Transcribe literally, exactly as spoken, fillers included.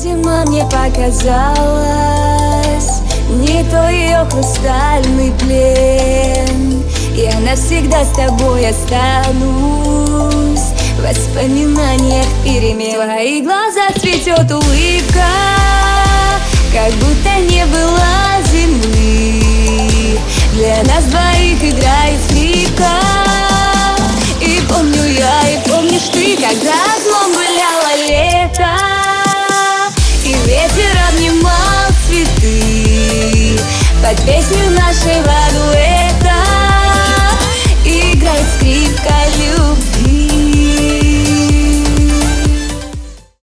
зима мне показалась, не то ее хрустальный плен. Я навсегда с тобой останусь, в воспоминаниях перемен. В твоих глазах цветет улыбка, как будто не было зимы. Для нас двоих игра